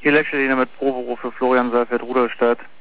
Hier Lechliner mit Proberuf für Florian Seifert, Rudolstadt.